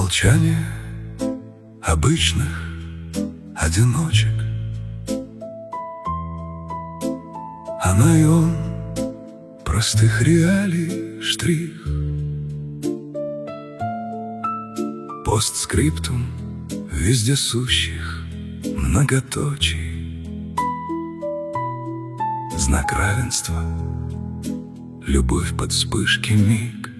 Молчание обычных одиночек. Она и он, простых реалий штрих. Постскриптум вездесущих многоточий. Знак равенства, любовь под вспышки миг.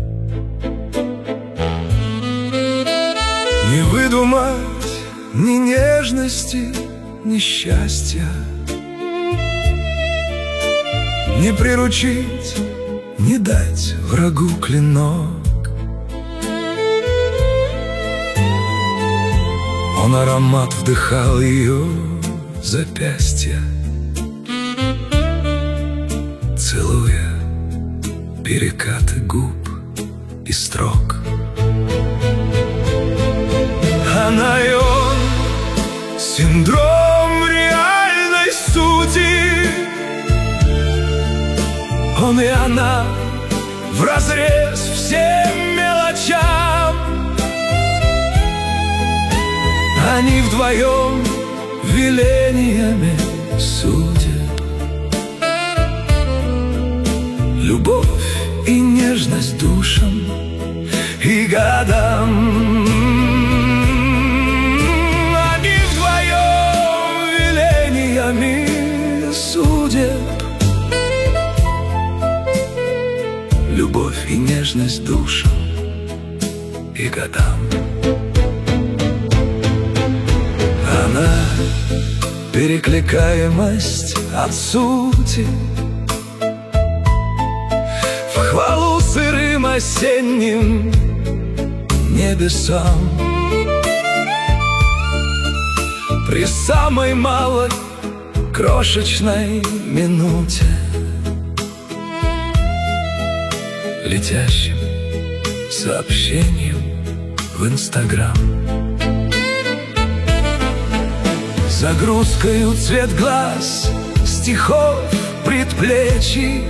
Не выдумать ни нежности, ни счастья, не приручить, не дать врагу клинок. Он аромат вдыхал ее запястья, целуя перекаты губ и строк. Она и он, синдром реальной сути. Он и она, вразрез всем мелочам. Они вдвоем велениями судят. Любовь и нежность душам и годам. Они вдвоем велениями судят. Любовь и нежность душам и годам. Она — перекликаемость от сути, в хвалу сырым осенним небесам. При самой малой крошечной минуте, летящим сообщением в Инстаграм. Загрузкою цвет глаз, стихов предплечий,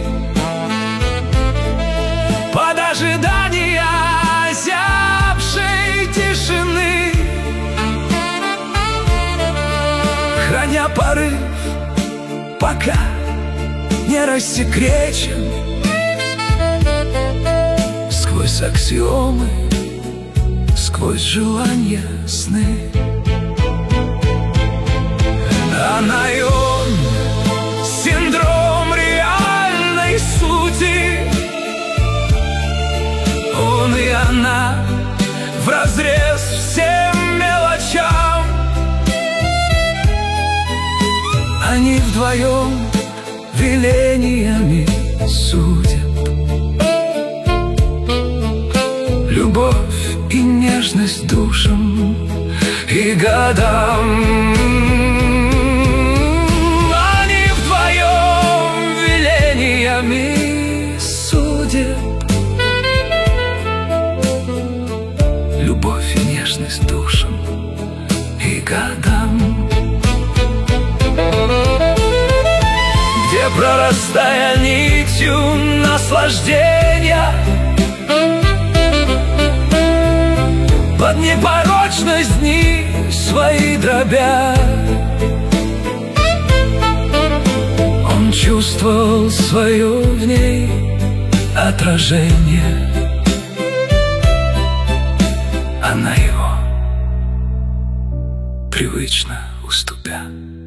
под ожидание озябшей тишины, храня порыв, пока не рассекречен, сквозь аксиомы, сквозь желания сны. Она и он, синдром реальной сути. Он и она, вразрез всем мелочам. Они вдвоем велениями судят. Любовь и нежность душам и годам. Они вдвоем велениями судят. Любовь и нежность душам и годам. Где, прорастая нитью наслаждения, под непорочность дни свои дробя, он чувствовал свое в ней отражение. Она его, привычно уступя.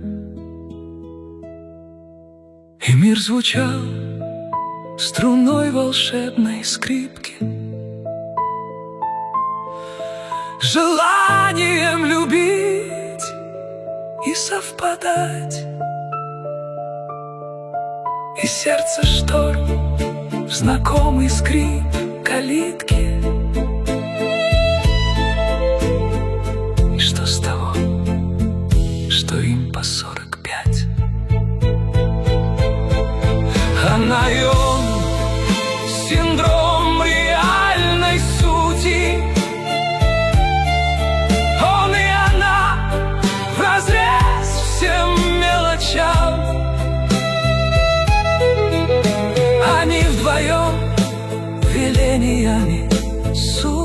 И мир звучал струной волшебной скрипки, желанием любить и совпадать. И сердце шторм в знакомый скрип калитки. И что с того, что им по 45? Она и он, синдром реальной сути. Он и она, вразрез всем мелочам. Они вдвоем велениями судят.